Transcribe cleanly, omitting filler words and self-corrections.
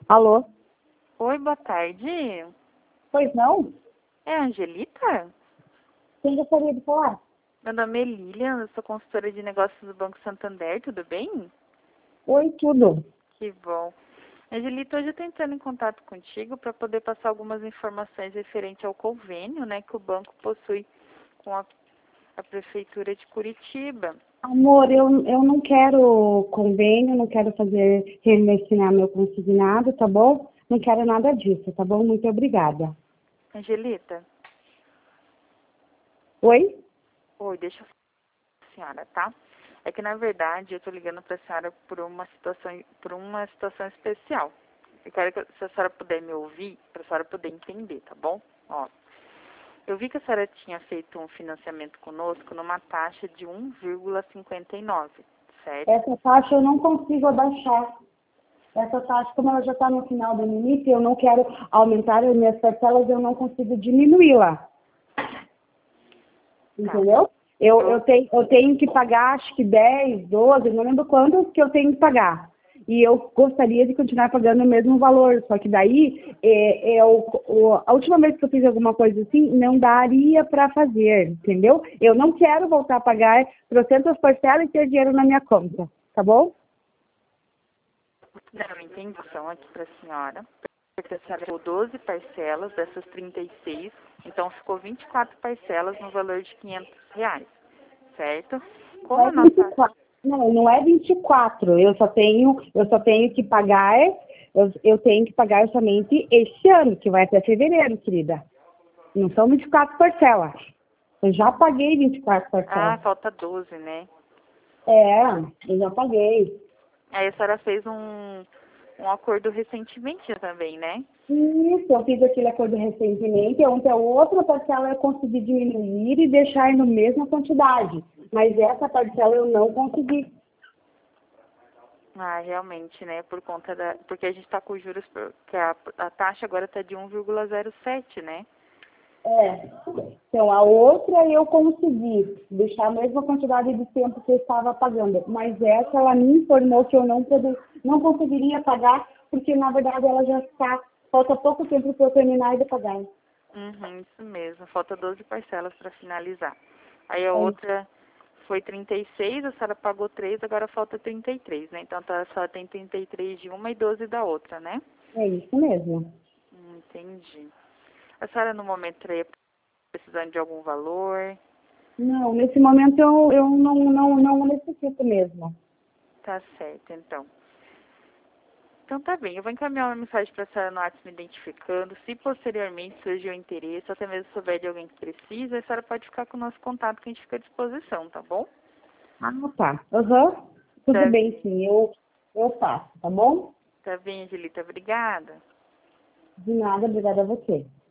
Alô? Oi, boa tarde. Pois não? É a Angelita? Quem gostaria de falar? Meu nome é Lilian, eu sou consultora de negócios do Banco Santander, tudo bem? Oi, tudo. Que bom. Angelita, hoje eu estou entrando em contato contigo para poder passar algumas informações referente ao convênio, né, que o banco possui com a Prefeitura de Curitiba. Amor, eu não quero convênio, não quero fazer reinvestinar meu consignado, tá bom? Não quero nada disso, tá bom? Muito obrigada. Angelita, Oi? oi, deixa eu falar com a senhora, tá? É que, na verdade, eu estou ligando para a senhora por uma situação especial. Eu quero que, se a senhora puder me ouvir, para a senhora poder entender, tá bom? Ó, eu vi que a senhora tinha feito um financiamento conosco numa taxa de 1,59, certo? Essa taxa eu não consigo abaixar. Essa taxa, como ela já está no final do limite, eu não quero aumentar as minhas parcelas, eu não consigo diminuí-la. Tá. Entendeu? Eu tenho que pagar, acho que 10, 12, não lembro quantos que eu tenho que pagar. E eu gostaria de continuar pagando o mesmo valor, só que daí, a última vez que eu fiz alguma coisa assim, não daria para fazer, entendeu? Eu não quero voltar a pagar trocentas parcelas e ter dinheiro na minha conta, tá bom? Não, entendi. São aqui para a senhora. Porque a senhora pagou 12 parcelas dessas 36, então ficou 24 parcelas no valor de R$ 500, certo? Não Como é a nossa... 24. Não é 24. Eu só tenho que pagar, eu tenho que pagar somente este ano, que vai até fevereiro, querida. Não são 24 parcelas. Eu já paguei 24 Ah, parcelas. falta 12, né? É, eu já paguei. Aí a senhora fez um acordo recentemente também, né? Isso, eu fiz aquele acordo recentemente, onde a outra parcela eu consegui diminuir e deixar na mesma quantidade. Mas essa parcela eu não consegui. Ah, realmente, né? Por conta da... Porque a gente está com juros... Que a taxa agora está de 1,07, né? É. Então, a outra eu consegui deixar a mesma quantidade de tempo que eu estava pagando. Mas essa, ela me informou que eu não conseguiria pagar, porque, na verdade, ela já está... Falta pouco tempo para eu terminar de pagar. Uhum, isso mesmo. Falta 12 parcelas para finalizar. Aí a É, outra foi 36, a senhora pagou 3, agora falta 33, né? Então a senhora tem 33 de uma e 12 da outra, né? é isso mesmo. Entendi. A senhora no momento estaria precisando de algum valor? Não, nesse momento eu não necessito mesmo. Tá certo, então. Então tá bem, eu vou encaminhar uma mensagem para a senhora no WhatsApp me identificando. Se posteriormente surgir o interesse, ou até mesmo souber de alguém que precisa, a senhora pode ficar com o nosso contato que a gente fica à disposição, tá bom? Ah, tá. Aham. Tudo Tá bem, bem. sim. Eu faço, tá bom? Tá bem, Angelita. Obrigada. De nada, obrigada a você.